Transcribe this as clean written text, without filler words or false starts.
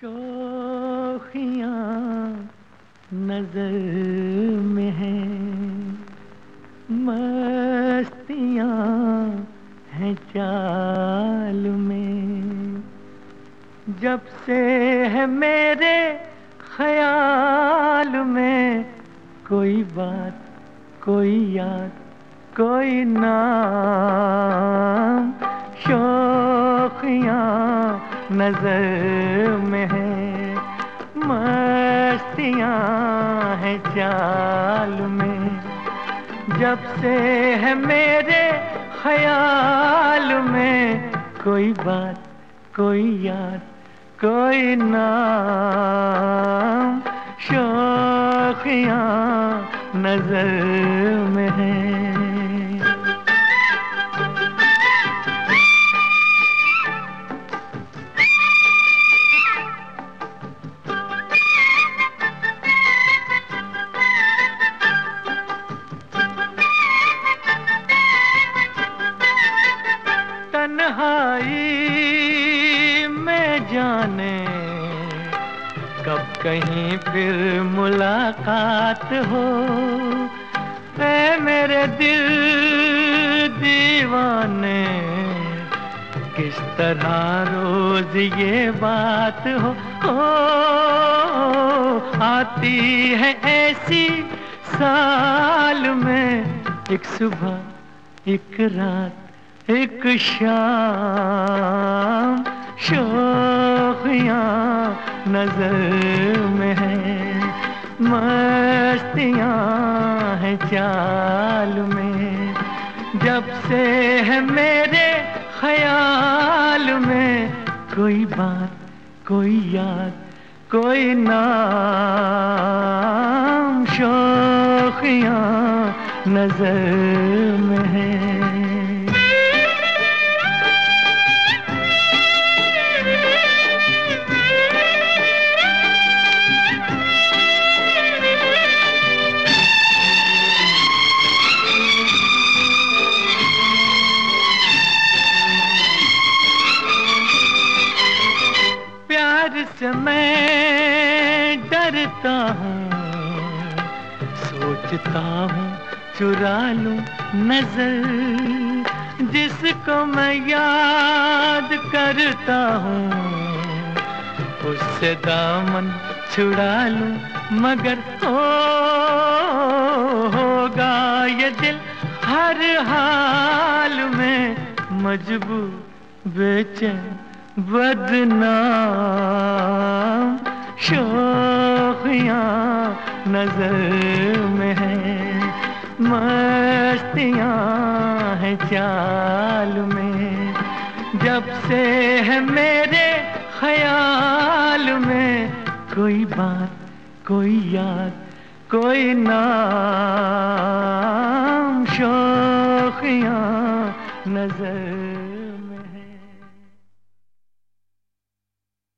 शोखियाँ नजर में हैं, मस्तियाँ हैं चाल में। जब से है मेरे ख्याल में कोई बात, कोई याद, कोई नाम, शोखियाँ नजर में है, मस्तियाँ हैं चाल में। जब से है मेरे ख्याल में कोई बात, कोई याद, कोई नाम, शोखियाँ नजर में है। तन्हाई में जाने कब कहीं फिर मुलाकात हो, ऐ मेरे दिल दीवाने, किस तरह रोज ये बात हो। आती है ऐसी साल में एक सुबह, एक रात, एक शाम, शोखियाँ नजर में है, मस्तियाँ हैं चाल में। जब से है मेरे ख्याल में कोई बात, कोई याद, कोई नाम, शोखियाँ नजर में है। प्यार से मैं डरता हूँ, सोचता हूँ चुरा लूं नजर, जिसको मैं याद करता हूँ उससे दामन छुड़ा लूं, मगर होगा ये दिल हर हाल में मजबूर, बेचैन, बदनाम, शोखियाँ नजर में है, मस्तियाँ हैं चाल में। जब से है मेरे ख्याल में कोई बात, कोई याद, कोई नाम, शोखियाँ नजर